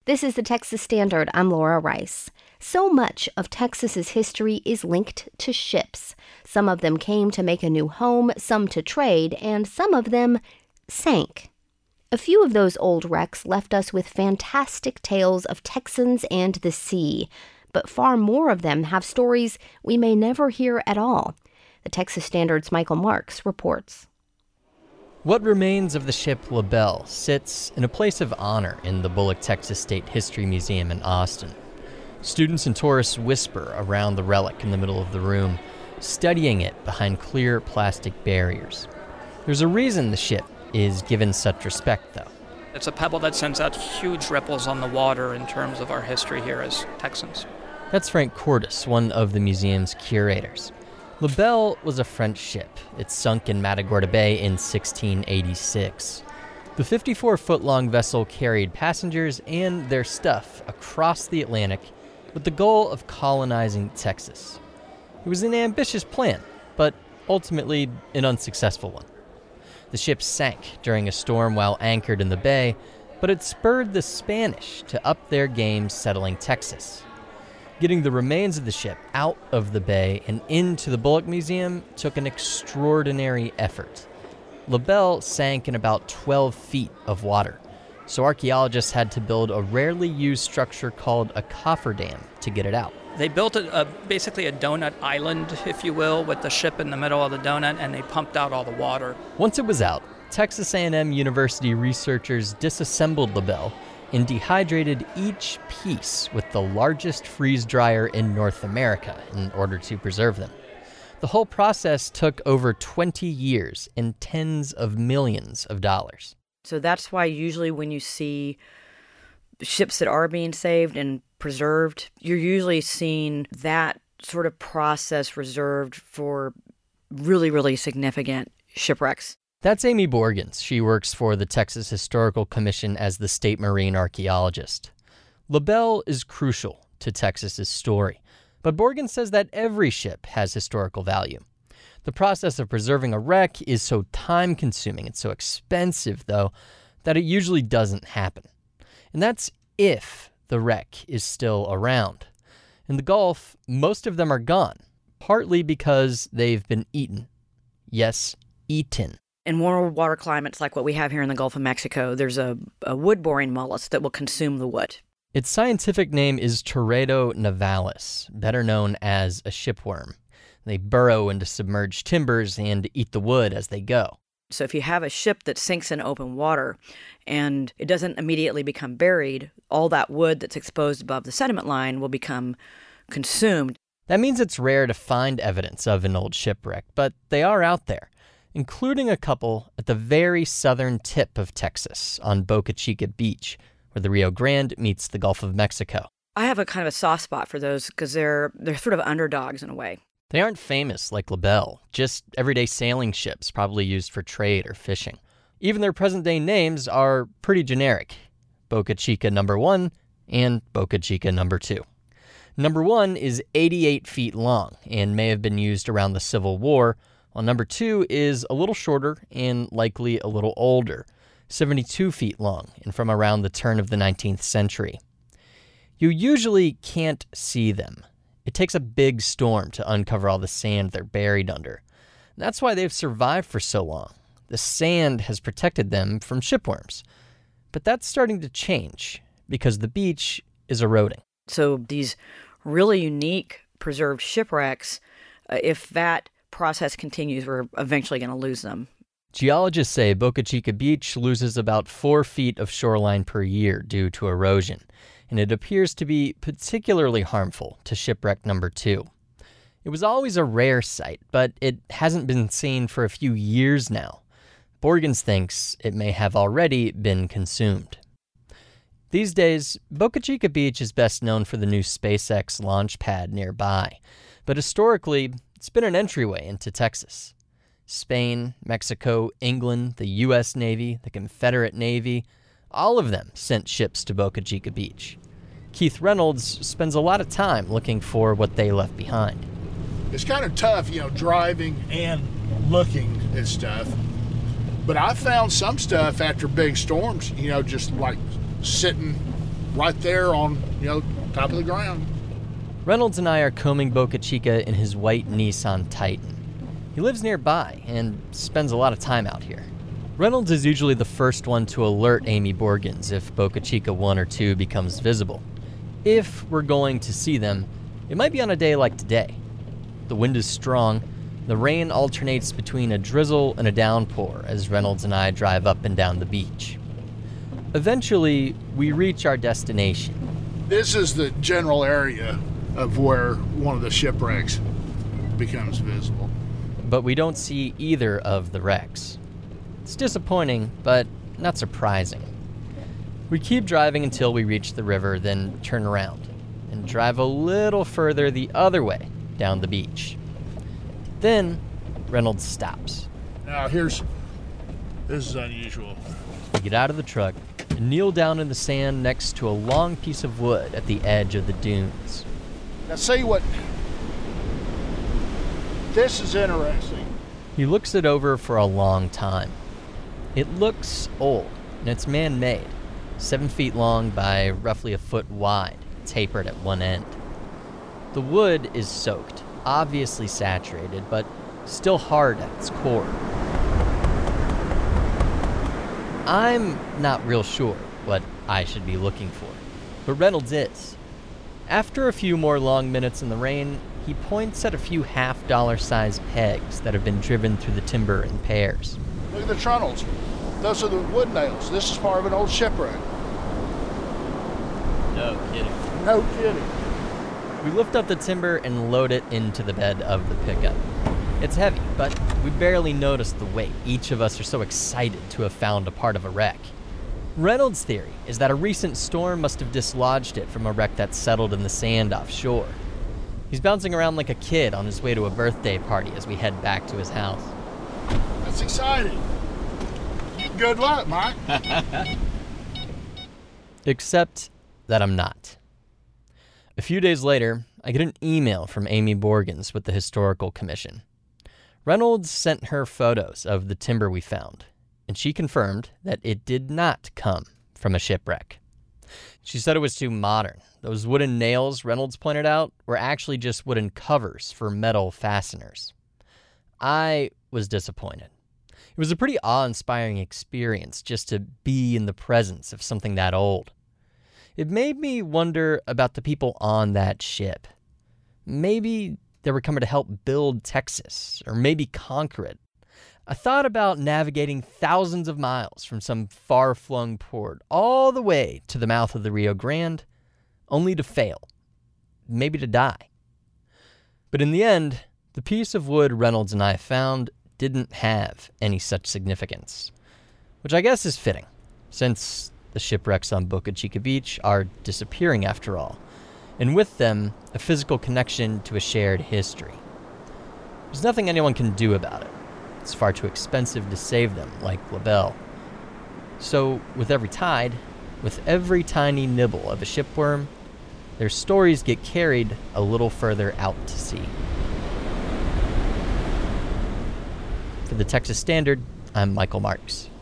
This is the Texas Standard. I'm Laura Rice. So much of Texas's history is linked to ships. Some of them came to make a new home, some to trade, and some of them sank. A few of those old wrecks left us with fantastic tales of Texans and the sea, but far more of them have stories we may never hear at all. The Texas Standard's Michael Marks reports. What remains of the ship La Belle sits in a place of honor in the Bullock Texas State History Museum in Austin. Students and tourists whisper around the relic in the middle of the room, studying it behind clear plastic barriers. There's a reason the ship is given such respect, though. It's a pebble that sends out huge ripples on the water in terms of our history here as Texans. That's Frank Cordes, one of the museum's curators. La Belle was a French ship. It sunk in Matagorda Bay in 1686. The 54-foot-long vessel carried passengers and their stuff across the Atlantic with the goal of colonizing Texas. It was an ambitious plan, but ultimately an unsuccessful one. The ship sank during a storm while anchored in the bay, but it spurred the Spanish to up their game settling Texas. Getting the remains of the ship out of the bay and into the Bullock Museum took an extraordinary effort. La Belle sank in about 12 feet of water, so archaeologists had to build a rarely used structure called a cofferdam to get it out. They built basically a donut island, if you will, with the ship in the middle of the donut, and they pumped out all the water. Once it was out, Texas A&M University researchers disassembled La Belle and dehydrated each piece with the largest freeze dryer in North America in order to preserve them. The whole process took over 20 years and tens of millions of dollars. So that's why usually when you see ships that are being saved and preserved, you're usually seeing that sort of process reserved for really, really significant shipwrecks. That's Amy Borgens. She works for the Texas Historical Commission as the state marine archaeologist. La Belle is crucial to Texas's story, but Borgens says that every ship has historical value. The process of preserving a wreck is so time-consuming and so expensive, though, that it usually doesn't happen. And that's if the wreck is still around. In the Gulf, most of them are gone, partly because they've been eaten. Yes, eaten. In warmer water climates like what we have here in the Gulf of Mexico, there's a wood-boring mollusk that will consume the wood. Its scientific name is Teredo nivalis, better known as a shipworm. They burrow into submerged timbers and eat the wood as they go. So if you have a ship that sinks in open water and it doesn't immediately become buried, all that wood that's exposed above the sediment line will become consumed. That means it's rare to find evidence of an old shipwreck, but they are out there, including a couple at the very southern tip of Texas on Boca Chica Beach, where the Rio Grande meets the Gulf of Mexico. I have a kind of a soft spot for those because they're sort of underdogs in a way. They aren't famous like La Belle, just everyday sailing ships probably used for trade or fishing. Even their present-day names are pretty generic. Boca Chica No. 1 and Boca Chica No. 2. No. 1 is 88 feet long and may have been used around the Civil War, while No. 2 is a little shorter and likely a little older, 72 feet long and from around the turn of the 19th century. You usually can't see them. It takes a big storm to uncover all the sand they're buried under. That's why they've survived for so long. The sand has protected them from shipworms. But that's starting to change because the beach is eroding. So these really unique preserved shipwrecks, if that process continues, we're eventually going to lose them. Geologists say Boca Chica Beach loses about 4 feet of shoreline per year due to erosion, and it appears to be particularly harmful to shipwreck No. 2. It was always a rare sight, but it hasn't been seen for a few years now. Borgens thinks it may have already been consumed. These days, Boca Chica Beach is best known for the new SpaceX launch pad nearby, but historically, it's been an entryway into Texas. Spain, Mexico, England, the U.S. Navy, the Confederate Navy, all of them sent ships to Boca Chica Beach. Keith Reynolds spends a lot of time looking for what they left behind. It's kind of tough, driving and looking at stuff. But I found some stuff after big storms, just like sitting right there on, top of the ground. Reynolds and I are combing Boca Chica in his white Nissan Titan. He lives nearby and spends a lot of time out here. Reynolds is usually the first one to alert Amy Borgens if Boca Chica 1 or 2 becomes visible. If we're going to see them, it might be on a day like today. The wind is strong. The rain alternates between a drizzle and a downpour as Reynolds and I drive up and down the beach. Eventually, we reach our destination. This is the general area of where one of the shipwrecks becomes visible. But we don't see either of the wrecks. It's disappointing, but not surprising. We keep driving until we reach the river, then turn around and drive a little further the other way down the beach. Then Reynolds stops. Now this is unusual. We get out of the truck and kneel down in the sand next to a long piece of wood at the edge of the dunes. Now see what, this is interesting. He looks it over for a long time. It looks old, and it's man-made, 7 feet long by roughly a foot wide, tapered at one end. The wood is soaked, obviously saturated, but still hard at its core. I'm not real sure what I should be looking for, but Reynolds is. After a few more long minutes in the rain, he points at a few half-dollar-sized pegs that have been driven through the timber in pairs. Look at the trunnels. Those are the wood nails. This is part of an old shipwreck. No kidding. No kidding. We lift up the timber and load it into the bed of the pickup. It's heavy, but we barely notice the weight. Each of us are so excited to have found a part of a wreck. Reynolds' theory is that a recent storm must have dislodged it from a wreck that settled in the sand offshore. He's bouncing around like a kid on his way to a birthday party as we head back to his house. That's exciting. Good luck, Mike. Except that I'm not. A few days later, I get an email from Amy Borgens with the Historical Commission. Reynolds sent her photos of the timber we found, and she confirmed that it did not come from a shipwreck. She said it was too modern. Those wooden nails Reynolds pointed out were actually just wooden covers for metal fasteners. I was disappointed. It was a pretty awe-inspiring experience just to be in the presence of something that old. It made me wonder about the people on that ship. Maybe they were coming to help build Texas, or maybe conquer it. I thought about navigating thousands of miles from some far-flung port all the way to the mouth of the Rio Grande, only to fail, maybe to die. But in the end, the piece of wood Reynolds and I found didn't have any such significance, which I guess is fitting, since the shipwrecks on Boca Chica Beach are disappearing after all, and with them, a physical connection to a shared history. There's nothing anyone can do about it. It's far too expensive to save them, like LaBelle. So, with every tide, with every tiny nibble of a shipworm, their stories get carried a little further out to sea. For the Texas Standard, I'm Michael Marks.